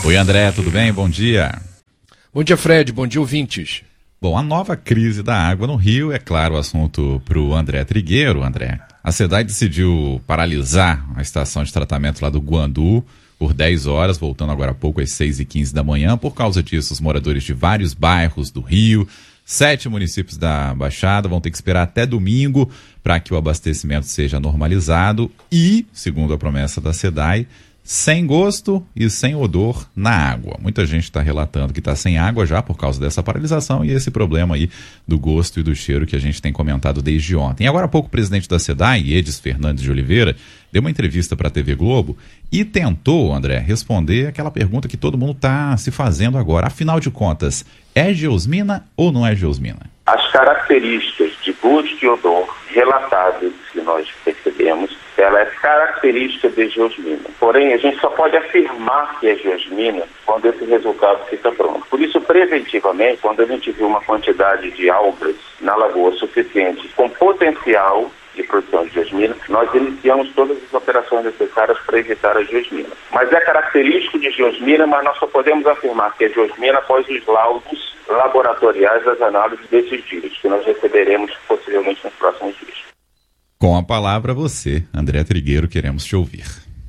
Oi, André, tudo bem? Bom dia. Bom dia, Fred. Bom dia, ouvintes. Bom, a nova crise da água no Rio é, claro, o assunto para o André Trigueiro. André, a SEDAI decidiu paralisar a estação de tratamento lá do Guandu por 10 horas, voltando agora há pouco às 6h15 da manhã. Por causa disso, os moradores de vários bairros do Rio, 7 municípios da Baixada, vão ter que esperar até domingo para que o abastecimento seja normalizado e, segundo a promessa da SEDAI, sem gosto e sem odor na água. Muita gente está relatando que está sem água já por causa dessa paralisação e esse problema aí do gosto e do cheiro que a gente tem comentado desde ontem. E agora há pouco o presidente da SEDAI, Edis Fernandes de Oliveira, deu uma entrevista para a TV Globo e tentou, André, responder aquela pergunta que todo mundo está se fazendo agora. Afinal de contas, é geosmina ou não é geosmina? As características de gosto e odor relatadas que nós percebemos, ela é característica de geosmina. Porém, a gente só pode afirmar que é geosmina quando esse resultado fica pronto. Por isso, preventivamente, quando a gente viu uma quantidade de algas na lagoa suficiente com potencial de produção de geosmina, nós iniciamos todas as operações necessárias para evitar a geosmina. Mas é característico de geosmina, mas nós só podemos afirmar que é geosmina após os laudos laboratoriais das análises desses dias, que nós receberemos possivelmente nos próximos dias. Com a palavra você, André Trigueiro, queremos te ouvir.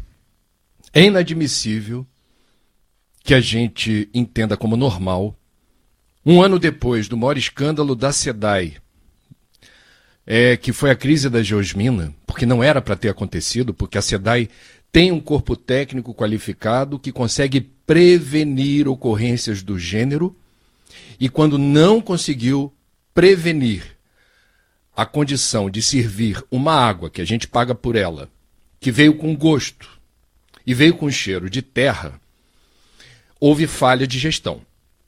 É inadmissível que a gente entenda como normal, um ano depois do maior escândalo da SEDAI, que foi a crise da geosmina, porque não era para ter acontecido, porque a SEDAI tem um corpo técnico qualificado que consegue prevenir ocorrências do gênero, e quando não conseguiu prevenir a condição de servir uma água que a gente paga por ela, que veio com gosto e veio com cheiro de terra, houve falha de gestão.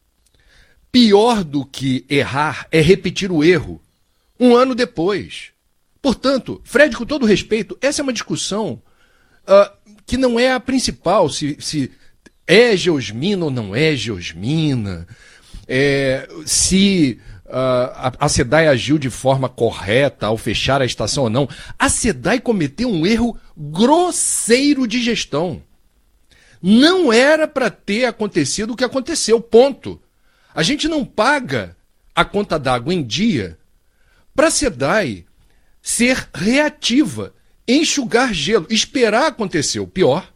Pior do que errar é repetir o erro um ano depois. Portanto, Fred, com todo respeito, essa é uma discussão que não é a principal, se é geosmina ou não é geosmina, se a SEDAI agiu de forma correta ao fechar a estação ou não. A SEDAI cometeu um erro grosseiro de gestão. Não era para ter acontecido o que aconteceu, ponto. A gente não paga a conta d'água em dia para a SEDAI ser reativa, enxugar gelo, esperar acontecer o pior,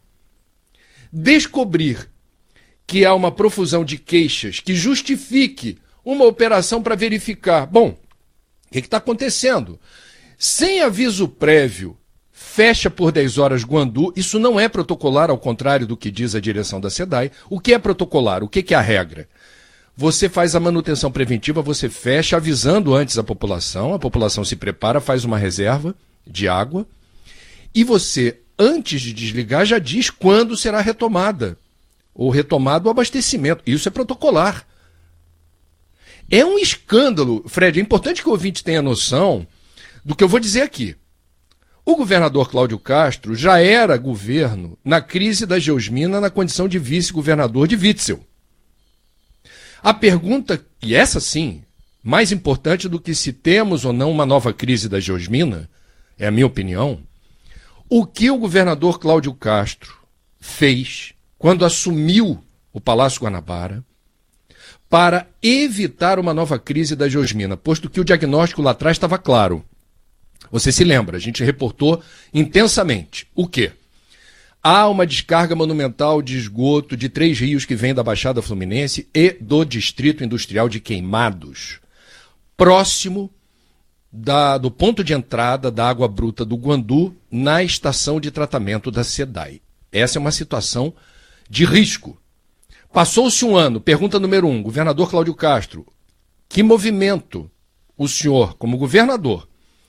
descobrir que há uma profusão de queixas que justifique uma operação para verificar. Bom, o que está acontecendo? Sem aviso prévio, fecha por 10 horas Guandu. Isso não é protocolar, ao contrário do que diz a direção da SEDAI. O que é protocolar? O que é a regra? Você faz a manutenção preventiva, você fecha avisando antes a população se prepara, faz uma reserva de água e você, antes de desligar, já diz quando será retomada ou retomado o abastecimento. Isso é protocolar. É um escândalo, Fred, é importante que o ouvinte tenha noção do que eu vou dizer aqui. O governador Cláudio Castro já era governo na crise da geosmina na condição de vice-governador de Witzel. A pergunta, e essa sim, mais importante do que se temos ou não uma nova crise da geosmina, é a minha opinião, o que o governador Cláudio Castro fez quando assumiu o Palácio Guanabara para evitar uma nova crise da geosmina, posto que o diagnóstico lá atrás estava claro. Você se lembra, a gente reportou intensamente. O quê? Há uma descarga monumental de esgoto de 3 rios que vem da Baixada Fluminense e do Distrito Industrial de Queimados, próximo do ponto de entrada da água bruta do Guandu na estação de tratamento da SEDAI. Essa é uma situação de risco. Passou-se um ano, pergunta número 1, governador Cláudio Castro, que movimento o senhor, como governador,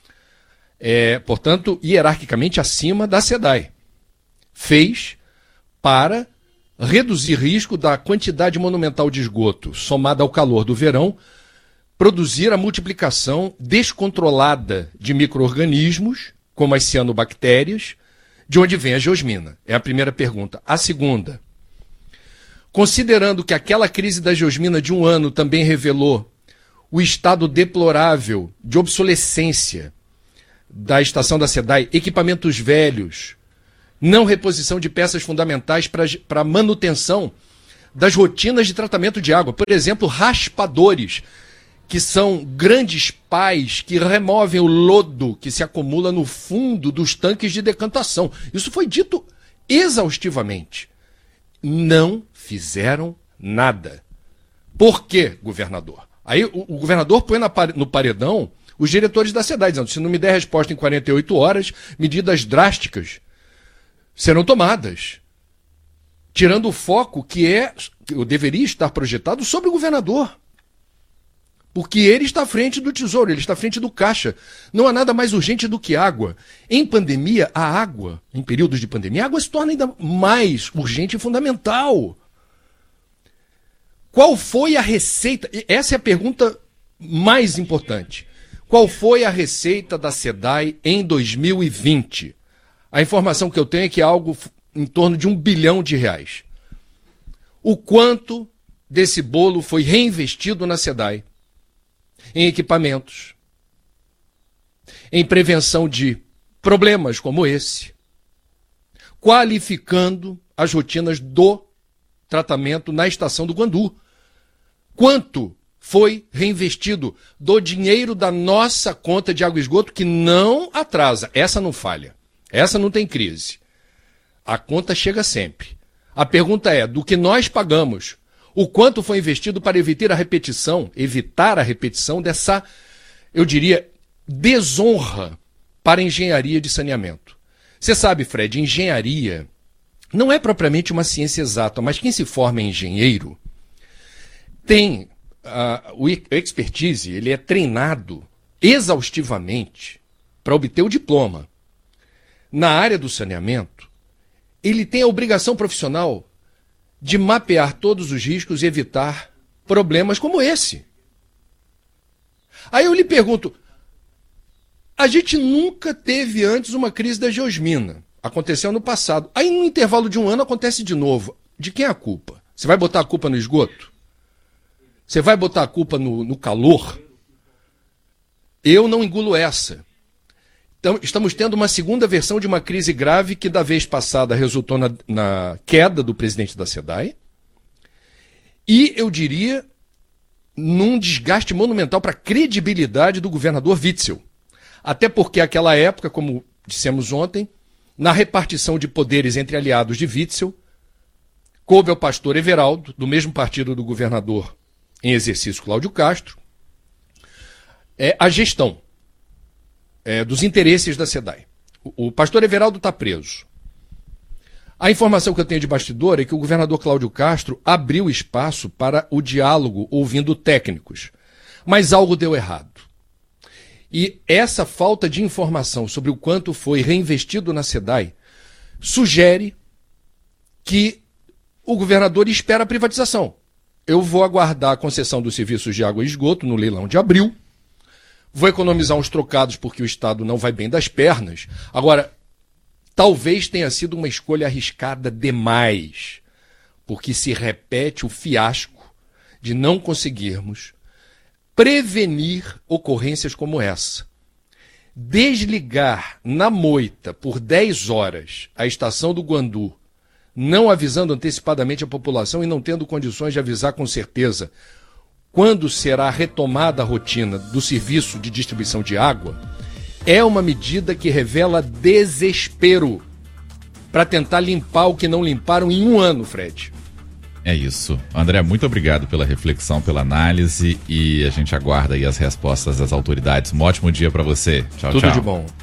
portanto, hierarquicamente acima da SEDAI, fez para reduzir risco da quantidade monumental de esgoto somada ao calor do verão, produzir a multiplicação descontrolada de micro-organismos, como as cianobactérias, de onde vem a geosmina? É a primeira pergunta. A segunda, considerando que aquela crise da geosmina de um ano também revelou o estado deplorável de obsolescência da estação da SEDAI, equipamentos velhos, não reposição de peças fundamentais para a manutenção das rotinas de tratamento de água. Por exemplo, raspadores, que são grandes pás que removem o lodo que se acumula no fundo dos tanques de decantação. Isso foi dito exaustivamente. Não fizeram nada. Por quê, governador? Aí o governador põe no paredão os diretores da SEDAI, dizendo: se não me der resposta em 48 horas, medidas drásticas serão tomadas. Tirando o foco que deveria estar projetado sobre o governador. Porque ele está à frente do Tesouro, ele está à frente do Caixa. Não há nada mais urgente do que água. Em pandemia, a água, em períodos de pandemia, a água se torna ainda mais urgente e fundamental. Qual foi a receita? Essa é a pergunta mais importante. Qual foi a receita da SEDAI em 2020? A informação que eu tenho é que é algo em torno de R$1 bilhão. O quanto desse bolo foi reinvestido na SEDAI? Em equipamentos, em prevenção de problemas como esse, qualificando as rotinas do tratamento na estação do Guandu. Quanto foi reinvestido do dinheiro da nossa conta de água e esgoto, que não atrasa, essa não falha, essa não tem crise. A conta chega sempre. A pergunta é, do que nós pagamos, o quanto foi investido para evitar a repetição dessa, eu diria, desonra para a engenharia de saneamento. Você sabe, Fred, engenharia não é propriamente uma ciência exata, mas quem se forma em engenheiro tem o expertise, ele é treinado exaustivamente para obter o diploma. Na área do saneamento, ele tem a obrigação profissional de mapear todos os riscos e evitar problemas como esse. Aí eu lhe pergunto, a gente nunca teve antes uma crise da geosmina. Aconteceu no passado. Aí no intervalo de um ano acontece de novo. De quem é a culpa? Você vai botar a culpa no esgoto? Você vai botar a culpa no calor? Eu não engulo essa. Então, estamos tendo uma segunda versão de uma crise grave que da vez passada resultou na queda do presidente da SEDAI e, eu diria, num desgaste monumental para a credibilidade do governador Witzel. Até porque aquela época, como dissemos ontem, na repartição de poderes entre aliados de Witzel, coube ao pastor Everaldo, do mesmo partido do governador em exercício Cláudio Castro, a gestão dos interesses da SEDAI. O pastor Everaldo está preso. A informação que eu tenho de bastidor é que o governador Cláudio Castro abriu espaço para o diálogo ouvindo técnicos, mas algo deu errado. E essa falta de informação sobre o quanto foi reinvestido na SEDAI sugere que o governador espera a privatização. Eu vou aguardar a concessão dos serviços de água e esgoto no leilão de abril, vou economizar uns trocados porque o Estado não vai bem das pernas. Agora, talvez tenha sido uma escolha arriscada demais, porque se repete o fiasco de não conseguirmos prevenir ocorrências como essa. Desligar na moita por 10 horas a estação do Guandu, não avisando antecipadamente a população e não tendo condições de avisar com certeza quando será retomada a rotina do serviço de distribuição de água, é uma medida que revela desespero para tentar limpar o que não limparam em um ano, Fred. É isso. André, muito obrigado pela reflexão, pela análise, e a gente aguarda aí as respostas das autoridades. Um ótimo dia para você. Tchau, tchau. Tudo de bom.